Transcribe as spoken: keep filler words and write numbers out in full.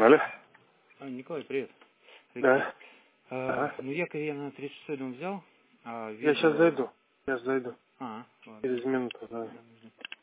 Алло. А, Николай, привет. Да. А, Ага. ну, якорь я на тридцать шестой дом взял. А, Я видео... сейчас зайду. Я зайду. А, ладно. Через минуту, да. Да,